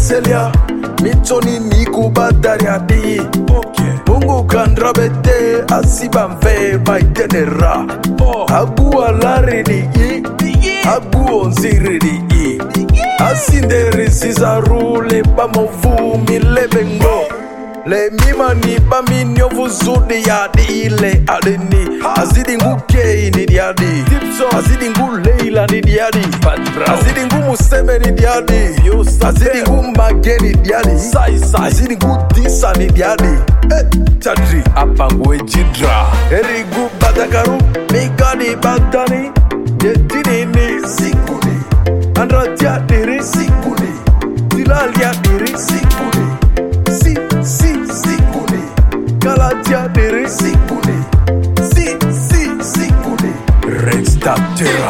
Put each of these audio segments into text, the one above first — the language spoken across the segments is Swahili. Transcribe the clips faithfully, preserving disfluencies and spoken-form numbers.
selia mitoni niku badari adi. Mungu kandrabete asiba mve baitenera. Agu alaridi i agu onziridi i asinderi sizarule bamovumi lebengo. Le mimani baminyo vuzudi yadi ile adeni. Azidi ngu kei ni diadi. Azidi ngu leila ni diadi. Azidi ngu museme ni diadi. Azidi ngu mage ni diadi. Azidi ngu disa ni diadi. Eh, chadri apangwe jidra. Erigu badakaru mikadi badani. Yetini ni sikuni. Andra tiadiri sikuni. Tilalia diri sikuni. Si, si, sikuni. Kalatia diri sikuni. Si, si, sikuni. Rex Taptera.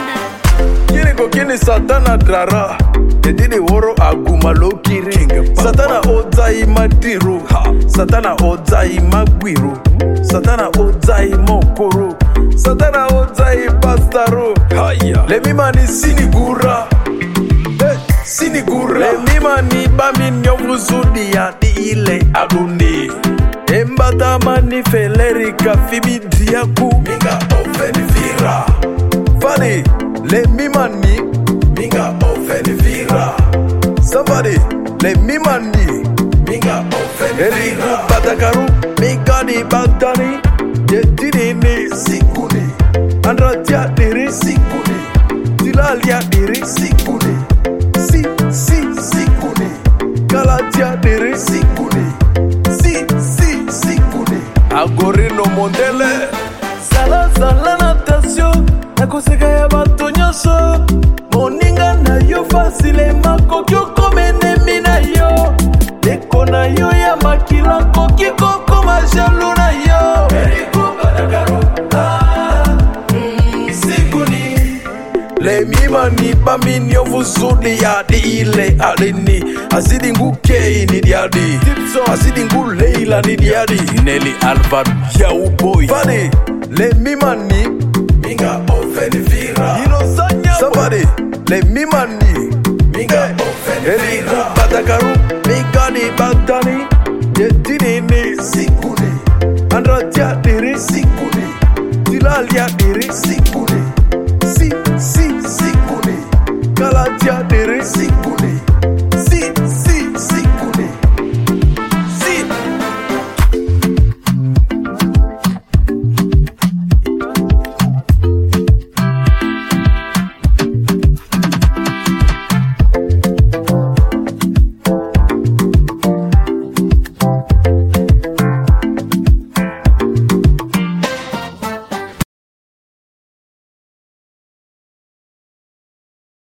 Kini ko kini satana drara. Yedini woro aguma lokiri. Satana ozai madiru. Satana ozai magwiru. Satana ozai mokoro. Satana ozai pastaro. Le mimani sinigura. Hey, sinigura. Le mimani bami nyovuzudi ya di ile aduni. Embata mani feleri kafibi diaku. Minga ofeni vira. Fani, le mimani. Minga ofeni vira. Somebody, le mimani. Minga ofeni vira. Erigu batakaru, minga di batani. Yetini ni sikuni. Andra tia diri sikuni. Tilalia diri sikuni. Si, si, sikuni. Kalatia diri sikuni. Si, si, sikuni. Agorino mondele. Sala, sala natasio. Nakoseka ya bato nyoso. Moninga na yo fasile. Makokyo komene mina yo. Deko na yo ya makila. Koki koko majalu na yo. Eriku badakaru. Ah, mm, sikuni. Le mimani bami nyovuzudi yadi ile adeni. Azidi ngu kei ni diadi. Azidi ngu leila ni diadi. Nelly Alvaro Yau boy. Fani, le mimani. Minga ofeni vira. Somebody, le mimani. Minga ofeni vira. Erigu badakaru, minga di badani. Yetini ni sikuni. Andra tia diri sikuni. Tilalia diri sikuni. Si, si, sikuni. Kalatia diri sikuni.